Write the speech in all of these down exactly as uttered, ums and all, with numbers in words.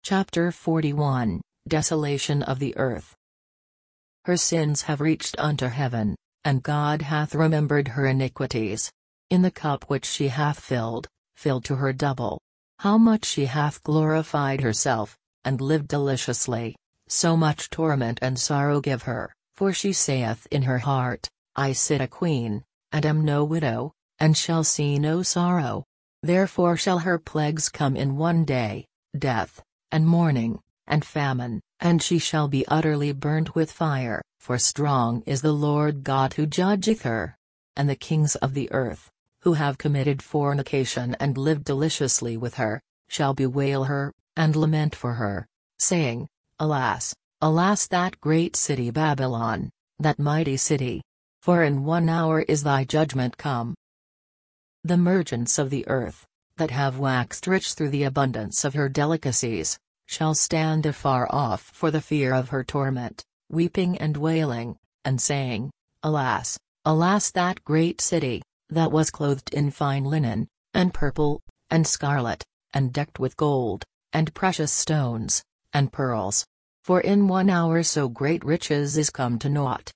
Chapter forty-one, Desolation of the Earth. Her sins have reached unto heaven, and God hath remembered her iniquities. In the cup which she hath filled, filled to her double. How much she hath glorified herself, and lived deliciously, so much torment and sorrow give her, for she saith in her heart, I sit a queen, and am no widow, and shall see no sorrow. Therefore shall her plagues come in one day, death, and mourning, and famine, and she shall be utterly burnt with fire, for strong is the Lord God who judgeth her. And the kings of the earth, who have committed fornication and lived deliciously with her, shall bewail her, and lament for her, saying, Alas, alas that great city Babylon, that mighty city! For in one hour is thy judgment come. The merchants of the earth, that have waxed rich through the abundance of her delicacies, shall stand afar off for the fear of her torment, weeping and wailing, and saying, Alas, alas that great city, that was clothed in fine linen, and purple, and scarlet, and decked with gold, and precious stones, and pearls. For in one hour so great riches is come to naught.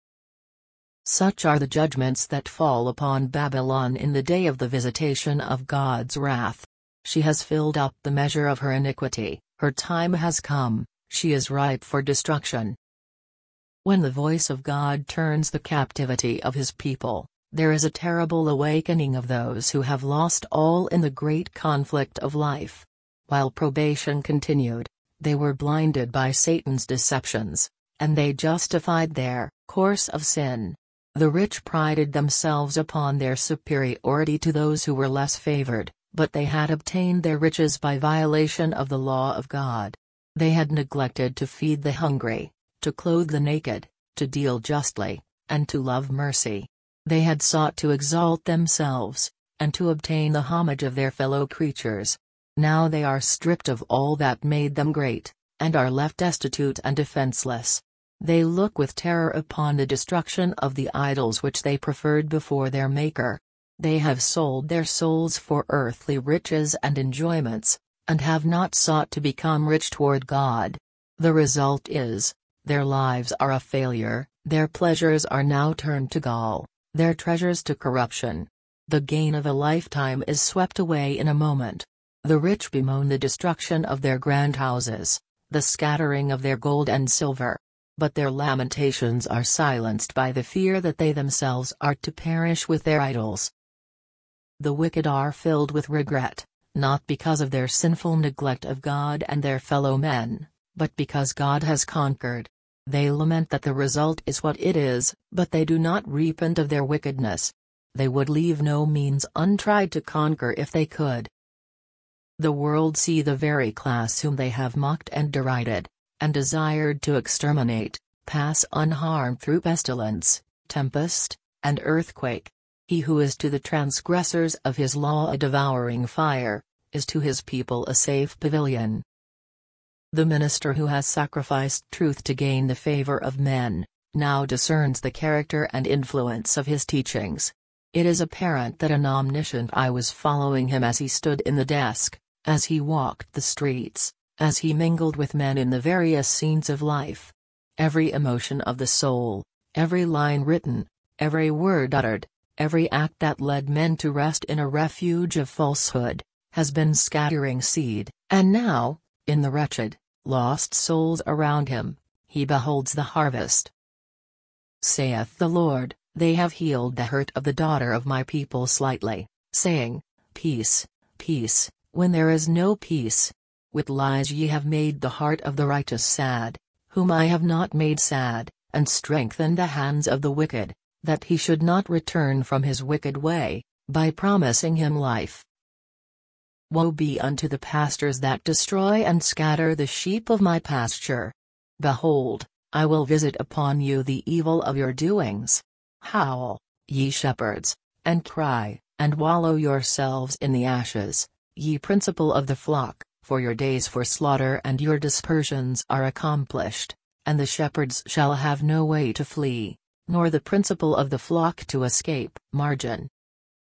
Such are the judgments that fall upon Babylon in the day of the visitation of God's wrath. She has filled up the measure of her iniquity, her time has come, she is ripe for destruction. When the voice of God turns the captivity of his people, there is a terrible awakening of those who have lost all in the great conflict of life. While probation continued, they were blinded by Satan's deceptions, and they justified their course of sin. The rich prided themselves upon their superiority to those who were less favored, but they had obtained their riches by violation of the law of God. They had neglected to feed the hungry, to clothe the naked, to deal justly, and to love mercy. They had sought to exalt themselves, and to obtain the homage of their fellow creatures. Now they are stripped of all that made them great, and are left destitute and defenseless. They look with terror upon the destruction of the idols which they preferred before their Maker. They have sold their souls for earthly riches and enjoyments, and have not sought to become rich toward God. The result is, their lives are a failure, their pleasures are now turned to gall, their treasures to corruption. The gain of a lifetime is swept away in a moment. The rich bemoan the destruction of their grand houses, the scattering of their gold and silver. But their lamentations are silenced by the fear that they themselves are to perish with their idols. The wicked are filled with regret, not because of their sinful neglect of God and their fellow men, but because God has conquered. They lament that the result is what it is, but they do not repent of their wickedness. They would leave no means untried to conquer if they could. The world see the very class whom they have mocked and derided, and desired to exterminate, pass unharmed through pestilence, tempest, and earthquake. He who is to the transgressors of his law a devouring fire, is to his people a safe pavilion. The minister who has sacrificed truth to gain the favor of men, now discerns the character and influence of his teachings. It is apparent that an omniscient eye was following him as he stood in the desk, as he walked the streets, as he mingled with men in the various scenes of life. Every emotion of the soul, every line written, every word uttered, every act that led men to rest in a refuge of falsehood, has been scattering seed, and now, in the wretched, lost souls around him, he beholds the harvest. Saith the Lord, they have healed the hurt of the daughter of my people slightly, saying, Peace, peace, when there is no peace. With lies ye have made the heart of the righteous sad, whom I have not made sad, and strengthened the hands of the wicked, that he should not return from his wicked way, by promising him life. Woe be unto the pastors that destroy and scatter the sheep of my pasture. Behold, I will visit upon you the evil of your doings. Howl, ye shepherds, and cry, and wallow yourselves in the ashes, ye principal of the flock. For your days for slaughter and your dispersions are accomplished, and the shepherds shall have no way to flee, nor the principal of the flock to escape. Margin.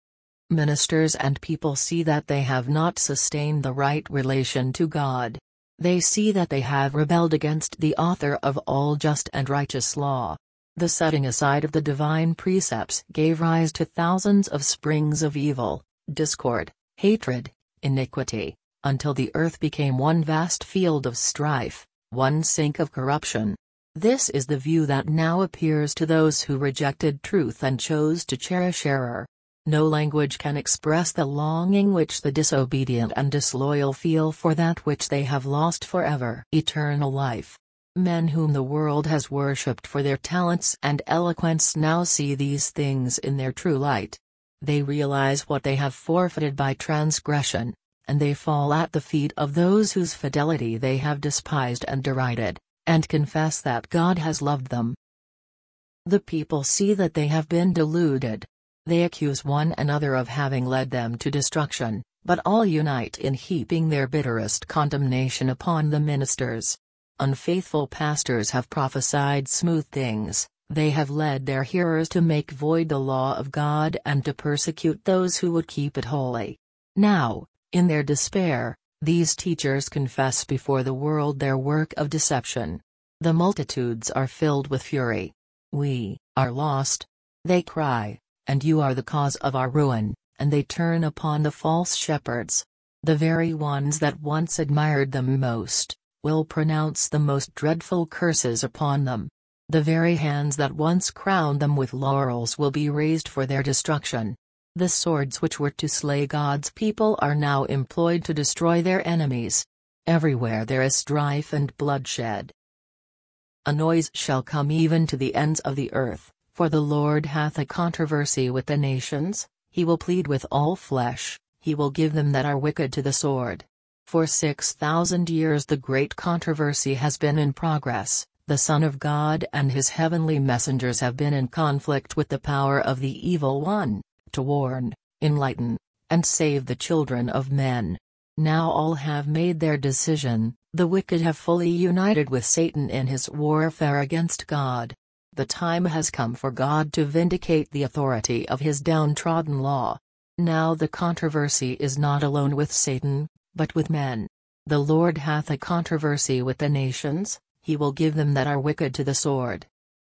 Ministers and people see that they have not sustained the right relation to God. They see that they have rebelled against the author of all just and righteous law. The setting aside of the divine precepts gave rise to thousands of springs of evil, discord, hatred, iniquity, until the earth became one vast field of strife, one sink of corruption. This is the view that now appears to those who rejected truth and chose to cherish error. No language can express the longing which the disobedient and disloyal feel for that which they have lost forever, eternal life. Men whom the world has worshipped for their talents and eloquence now see these things in their true light. They realize what they have forfeited by transgression, and they fall at the feet of those whose fidelity they have despised and derided, and confess that God has loved them. The people see that they have been deluded. They accuse one another of having led them to destruction, but all unite in heaping their bitterest condemnation upon the ministers. Unfaithful pastors have prophesied smooth things, they have led their hearers to make void the law of God and to persecute those who would keep it holy. Now, in their despair, these teachers confess before the world their work of deception. The multitudes are filled with fury. We are lost. They cry, and you are the cause of our ruin, and they turn upon the false shepherds. The very ones that once admired them most, will pronounce the most dreadful curses upon them. The very hands that once crowned them with laurels will be raised for their destruction. The swords which were to slay God's people are now employed to destroy their enemies. Everywhere there is strife and bloodshed. A noise shall come even to the ends of the earth, for the Lord hath a controversy with the nations, he will plead with all flesh, he will give them that are wicked to the sword. For six thousand years the great controversy has been in progress, the Son of God and his heavenly messengers have been in conflict with the power of the evil one, to warn, enlighten, and save the children of men. Now all have made their decision, the wicked have fully united with Satan in his warfare against God. The time has come for God to vindicate the authority of his downtrodden law. Now the controversy is not alone with Satan, but with men. The Lord hath a controversy with the nations, he will give them that are wicked to the sword.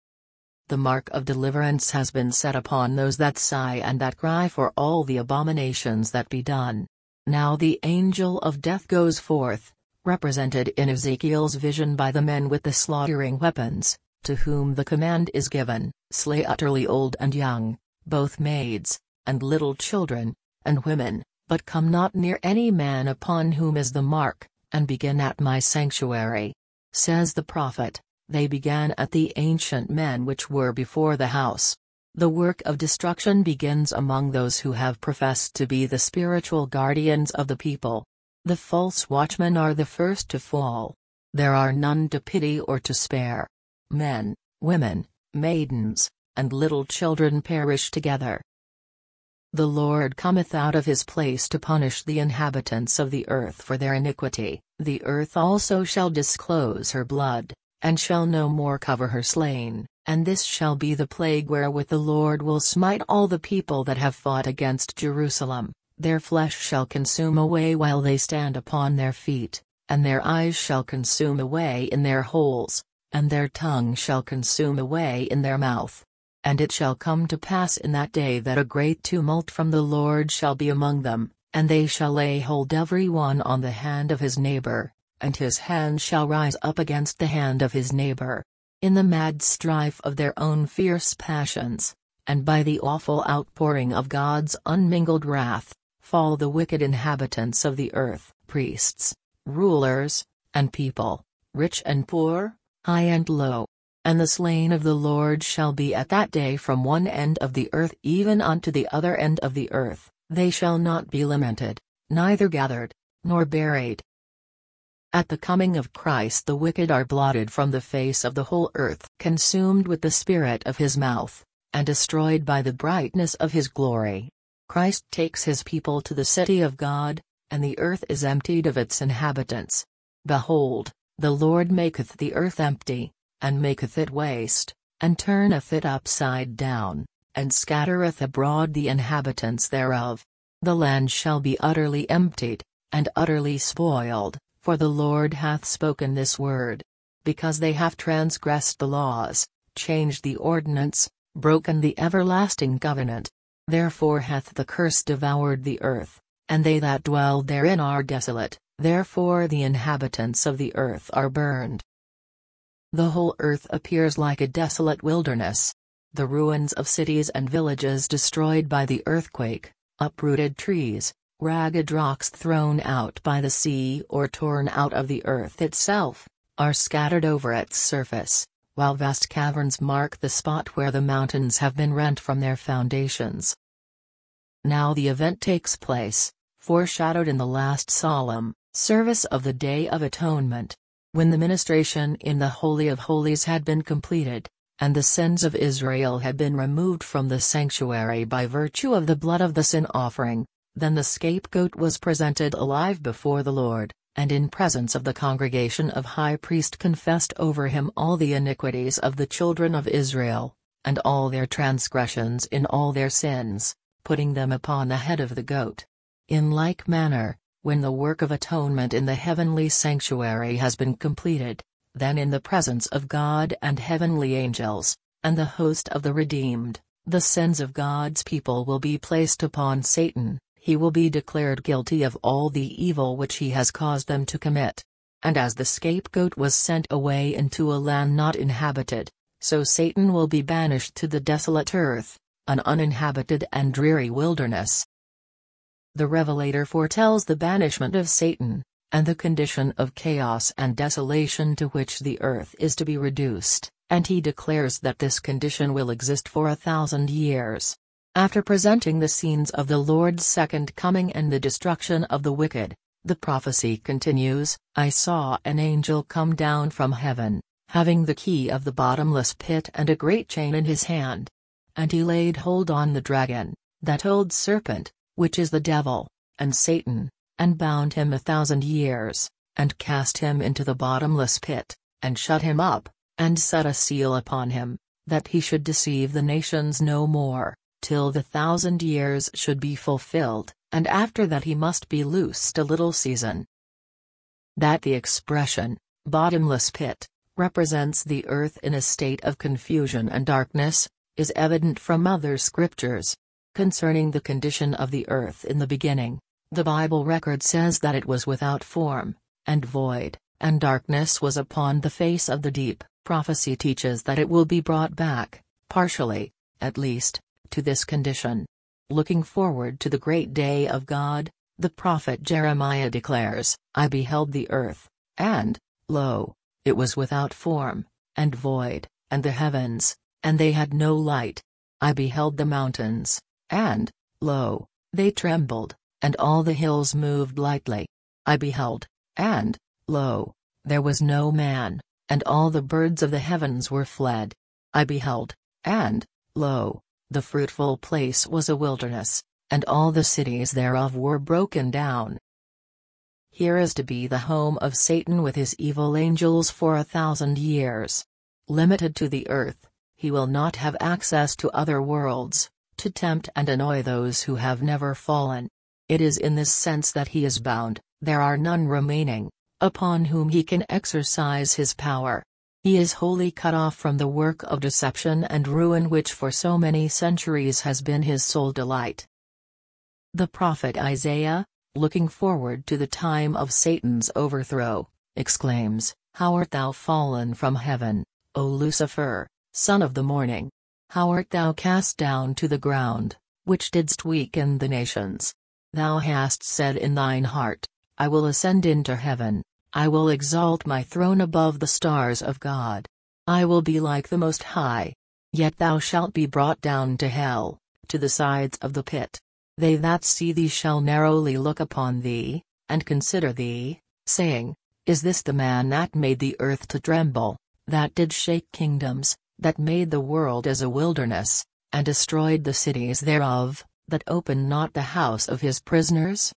The mark of deliverance has been set upon those that sigh and that cry for all the abominations that be done. Now the angel of death goes forth, represented in Ezekiel's vision by the men with the slaughtering weapons, to whom the command is given, slay utterly old and young, both maids, and little children, and women, but come not near any man upon whom is the mark, and begin at my sanctuary. Says the prophet, they began at the ancient men which were before the house. The work of destruction begins among those who have professed to be the spiritual guardians of the people. The false watchmen are the first to fall. There are none to pity or to spare. Men, women, maidens, and little children perish together. The Lord cometh out of his place to punish the inhabitants of the earth for their iniquity. The earth also shall disclose her blood, and shall no more cover her slain, and this shall be the plague wherewith the Lord will smite all the people that have fought against Jerusalem. Their flesh shall consume away while they stand upon their feet, and their eyes shall consume away in their holes, and their tongue shall consume away in their mouth. And it shall come to pass in that day that a great tumult from the Lord shall be among them, and they shall lay hold every one on the hand of his neighbor, and his hand shall rise up against the hand of his neighbor. In the mad strife of their own fierce passions, and by the awful outpouring of God's unmingled wrath, fall the wicked inhabitants of the earth, priests, rulers, and people, rich and poor, high and low. And the slain of the Lord shall be at that day from one end of the earth even unto the other end of the earth, they shall not be lamented, neither gathered, nor buried. At the coming of Christ the wicked are blotted from the face of the whole earth, consumed with the spirit of his mouth, and destroyed by the brightness of his glory. Christ takes his people to the city of God, and the earth is emptied of its inhabitants. Behold, the Lord maketh the earth empty, and maketh it waste, and turneth it upside down, and scattereth abroad the inhabitants thereof. The land shall be utterly emptied, and utterly spoiled, For the Lord hath spoken this word. Because they have transgressed the laws, changed the ordinance, broken the everlasting covenant. Therefore hath the curse devoured the earth, and they that dwell therein are desolate, therefore the inhabitants of the earth are burned. The whole earth appears like a desolate wilderness. The ruins of cities and villages destroyed by the earthquake, uprooted trees, ragged rocks thrown out by the sea or torn out of the earth itself, are scattered over its surface, while vast caverns mark the spot where the mountains have been rent from their foundations. Now the event takes place, foreshadowed in the last solemn service of the Day of Atonement, when the ministration in the Holy of Holies had been completed, and the sins of Israel had been removed from the sanctuary by virtue of the blood of the sin offering. Then the scapegoat was presented alive before the Lord, and in presence of the congregation of high priest confessed over him all the iniquities of the children of Israel, and all their transgressions in all their sins, putting them upon the head of the goat. In like manner, when the work of atonement in the heavenly sanctuary has been completed, then in the presence of God and heavenly angels, and the host of the redeemed, the sins of God's people will be placed upon Satan. He will be declared guilty of all the evil which he has caused them to commit. And as the scapegoat was sent away into a land not inhabited, so Satan will be banished to the desolate earth, an uninhabited and dreary wilderness. The Revelator foretells the banishment of Satan, and the condition of chaos and desolation to which the earth is to be reduced, and he declares that this condition will exist for a thousand years. After presenting the scenes of the Lord's second coming and the destruction of the wicked, the prophecy continues, I saw an angel come down from heaven, having the key of the bottomless pit and a great chain in his hand. And he laid hold on the dragon, that old serpent, which is the devil, and Satan, and bound him a thousand years, and cast him into the bottomless pit, and shut him up, and set a seal upon him, that he should deceive the nations no more, till the thousand years should be fulfilled, and after that he must be loosed a little season. That the expression, bottomless pit, represents the earth in a state of confusion and darkness, is evident from other scriptures. Concerning the condition of the earth in the beginning, the Bible record says that it was without form, and void, and darkness was upon the face of the deep. Prophecy teaches that it will be brought back, partially, at least, to this condition. Looking forward to the great day of God, the prophet Jeremiah declares, I beheld the earth, and, lo, it was without form, and void, and the heavens, and they had no light. I beheld the mountains, and, lo, they trembled, and all the hills moved lightly. I beheld, and, lo, there was no man, and all the birds of the heavens were fled. I beheld, and, lo, the fruitful place was a wilderness, and all the cities thereof were broken down. Here is to be the home of Satan with his evil angels for a thousand years. Limited to the earth, he will not have access to other worlds, to tempt and annoy those who have never fallen. It is in this sense that he is bound, there are none remaining, upon whom he can exercise his power. He is wholly cut off from the work of deception and ruin which for so many centuries has been his sole delight. The prophet Isaiah, looking forward to the time of Satan's overthrow, exclaims, How art thou fallen from heaven, O Lucifer, son of the morning! How art thou cast down to the ground, which didst weaken the nations? Thou hast said in thine heart, I will ascend into heaven, I will exalt my throne above the stars of God. I will be like the Most High. Yet thou shalt be brought down to hell, to the sides of the pit. They that see thee shall narrowly look upon thee, and consider thee, saying, Is this the man that made the earth to tremble, that did shake kingdoms, that made the world as a wilderness, and destroyed the cities thereof, that opened not the house of his prisoners?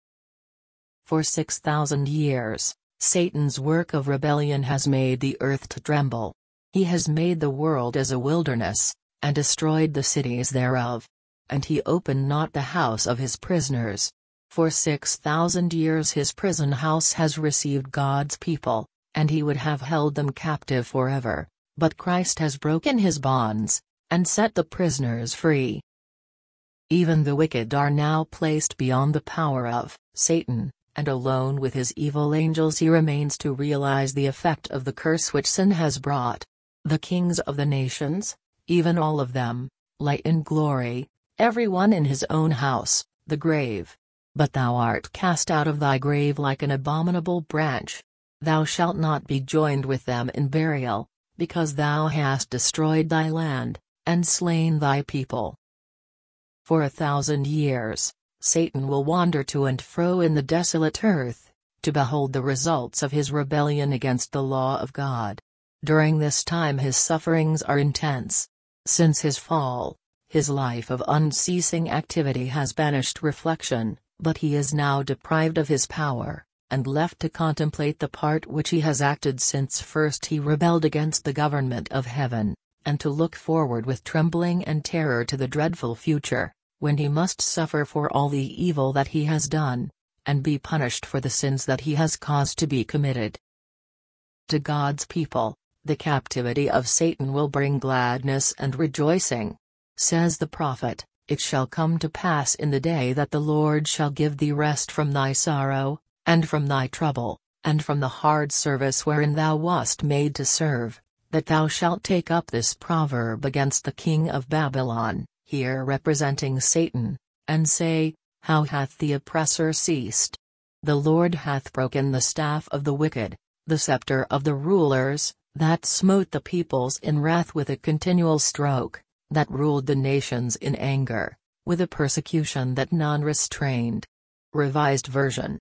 For six thousand years, Satan's work of rebellion has made the earth to tremble. He has made the world as a wilderness, and destroyed the cities thereof. And he opened not the house of his prisoners. For six thousand years his prison house has received God's people, and he would have held them captive forever, but Christ has broken his bonds, and set the prisoners free. Even the wicked are now placed beyond the power of Satan, and alone with his evil angels he remains to realize the effect of the curse which sin has brought. The kings of the nations, even all of them, lie in glory, every one in his own house, the grave. But thou art cast out of thy grave like an abominable branch. Thou shalt not be joined with them in burial, because thou hast destroyed thy land, and slain thy people. For a thousand years, Satan will wander to and fro in the desolate earth, to behold the results of his rebellion against the law of God. During this time his sufferings are intense. Since his fall, his life of unceasing activity has banished reflection, but he is now deprived of his power, and left to contemplate the part which he has acted since first he rebelled against the government of heaven, and to look forward with trembling and terror to the dreadful future, when he must suffer for all the evil that he has done, and be punished for the sins that he has caused to be committed. To God's people, the captivity of Satan will bring gladness and rejoicing. Says the prophet, "It shall come to pass in the day that the Lord shall give thee rest from thy sorrow, and from thy trouble, and from the hard service wherein thou wast made to serve, that thou shalt take up this proverb against the king of Babylon," here representing Satan, "and say, How hath the oppressor ceased? The Lord hath broken the staff of the wicked, the scepter of the rulers, that smote the peoples in wrath with a continual stroke, that ruled the nations in anger, with a persecution that none restrained." Revised Version.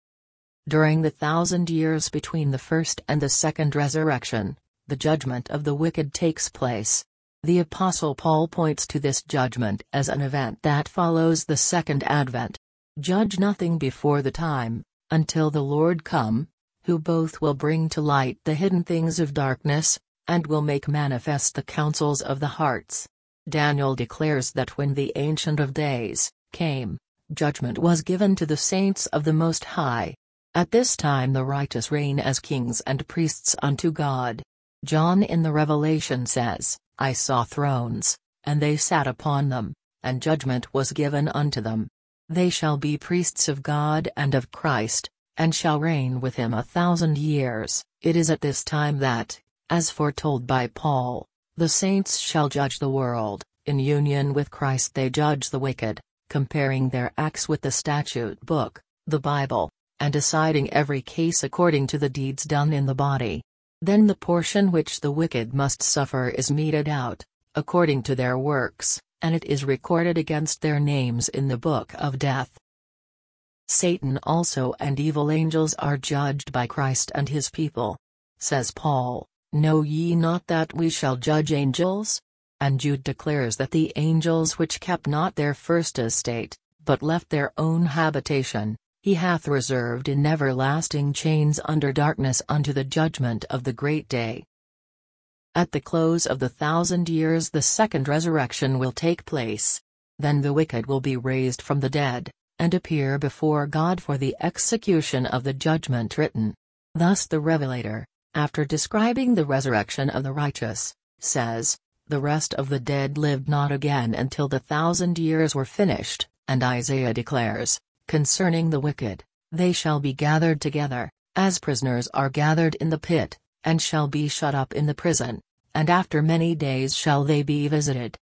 During the thousand years between the first and the second resurrection, the judgment of the wicked takes place. The Apostle Paul points to this judgment as an event that follows the second advent. "Judge nothing before the time, until the Lord come, who both will bring to light the hidden things of darkness, and will make manifest the counsels of the hearts." Daniel declares that when the Ancient of Days came, judgment was given to the saints of the Most High. At this time the righteous reign as kings and priests unto God. John in the Revelation says, "I saw thrones, and they sat upon them, and judgment was given unto them. They shall be priests of God and of Christ, and shall reign with him a thousand years." It is at this time that, as foretold by Paul, the saints shall judge the world. In union with Christ they judge the wicked, comparing their acts with the statute book, the Bible, and deciding every case according to the deeds done in the body. Then the portion which the wicked must suffer is meted out, according to their works, and it is recorded against their names in the book of death. Satan also and evil angels are judged by Christ and his people. Says Paul, "Know ye not that we shall judge angels?" And Jude declares that the angels which kept not their first estate, but left their own habitation, he hath reserved in everlasting chains under darkness unto the judgment of the great day. At the close of the thousand years the second resurrection will take place. Then the wicked will be raised from the dead, and appear before God for the execution of the judgment written. Thus the Revelator, after describing the resurrection of the righteous, says, "The rest of the dead lived not again until the thousand years were finished," and Isaiah declares, concerning the wicked, "They shall be gathered together, as prisoners are gathered in the pit, and shall be shut up in the prison, and after many days shall they be visited."